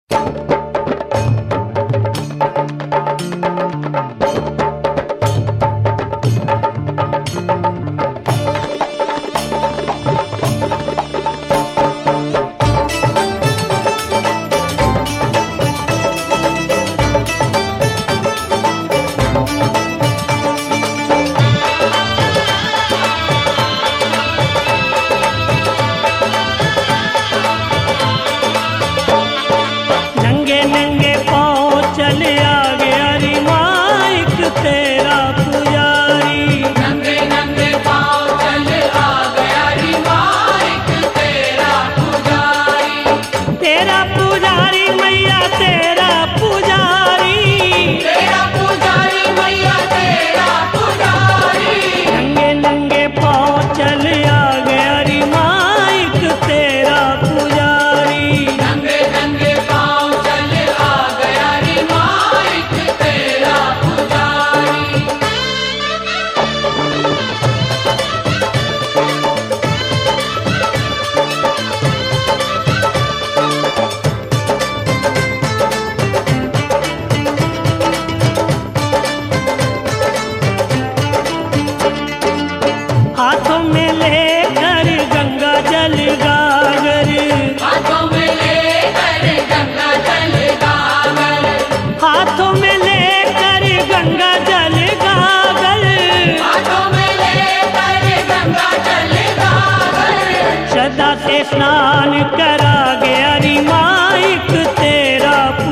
हाथों में लेकर गंगा जल गागर, हाथों में लेकर गंगा जल गागर, हाथों में लेकर गंगा जल गागर, हाथों में लेकर गंगा जल गागर, श्रद्धा से स्नान करा गया री माइक तेरा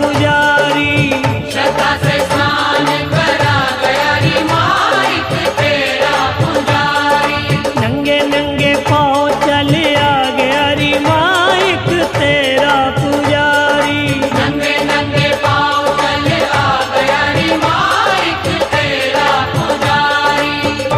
पुजारी, श्रद्धा से स्नान करा गया री माइक तेरा पुजारी, नंगे नंगे पाँव चले आ गया री माइक तेरा पुजारी, नंगे नंगे पाँव चले आ गया री माइक तेरा पुजारी।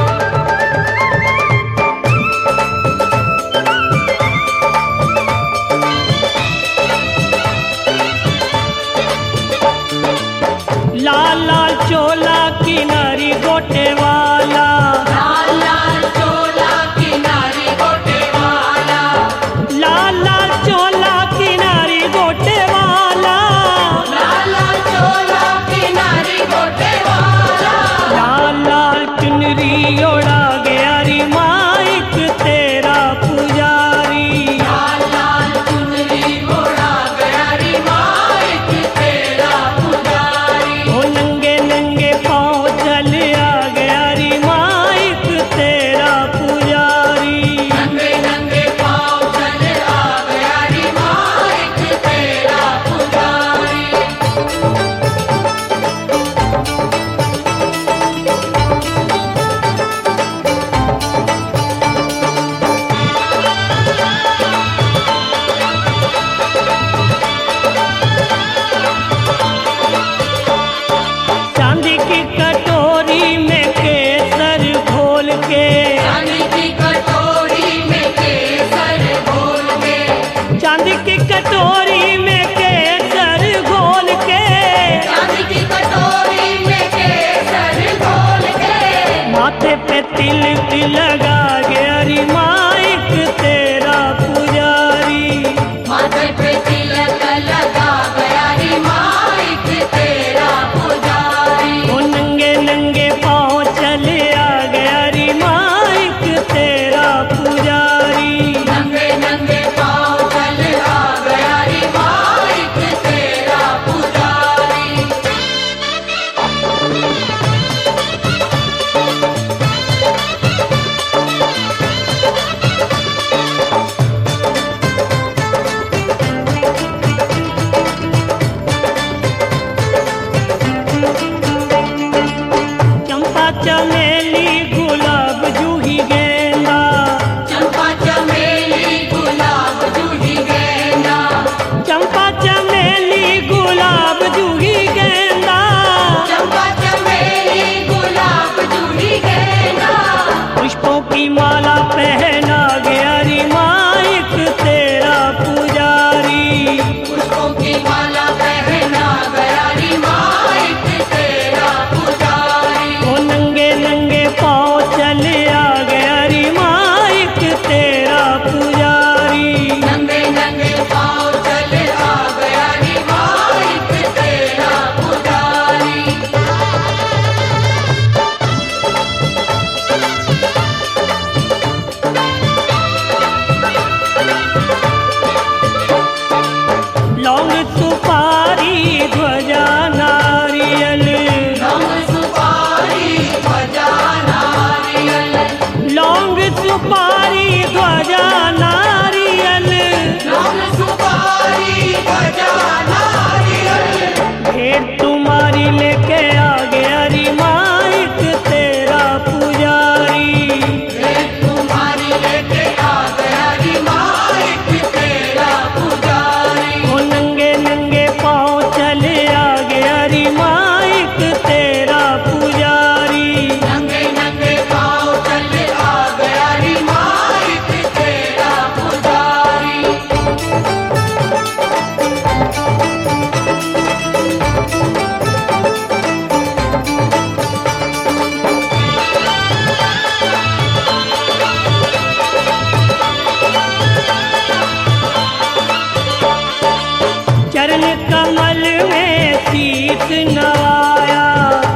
लाल लाल चोला किनारी गोटे वाला, लाल लाल चोला किनारी गोटे वाला, लाल लाल चोला किनारी गोटे वाला, लाल लाल चोला किनारी गोटे वाला, लाल लाल चुनरी ओढ़ा गया री माइक तेरा पुजारी, लाल लाल चुनरी ओढ़ा गया री माइक तेरा पुजारी, ओ नंगे नंगे पाँव चले आ गया री माइक तेरा पुजारी, नंगे नंगे पाँव चले आ गया री माइक तेरा पुजारी। चांदी की कटोरी में केसर घोल के, चांदी की कटोरी में केसर घोल के, चांदी की कटोरी में केसर घोल के, चांदी की कटोरी में केसर घोल के, माथे पे तिलक लगा गया री माइक तेरा पुजारी, माथे पे तिलक लगा गया री माइक तेरा पुजारी, ओ नंगे नंगे पाँव चले आ गया री माइक तेरा पुजारी, नंगे नंगे पाँव चले आ गया री माइक तेरा पुजारी। चंपा चमेली गुलाब जूही गेंदा, चंपा चमेली गुलाब जूही गेंदा, चंपा चमेली गुलाब जूही गेंदा, चंपा चमेली गुलाब जूही गेंदा, पुष्पों की माला पहना गया री माइक तेरा पुजारी, पुष्पों की माला पहना गया री माइक तेरा पुजारी, ओ नंगे नंगे लौंग सुपारी ध्वजा नारियल, लौंग सुपारी ध्वजा नारियल, लौंग सुपारी ध्वजा नारियल, लौंग सुपारी ध्वजा नारियल। भेंट तुम्हारी लेके आ गया री माइक तेरा पुजारी, भेंट तुम्हारी लेके आ गया री माइक तेरा पुजारी। वो नंगे नंगे पाँव चले आ गया री माइक तेरा पुजारी। नंगे नंगे पाँव चले आ गया री माइक तेरा पुजारी। चरण कमल में शीश नवाया,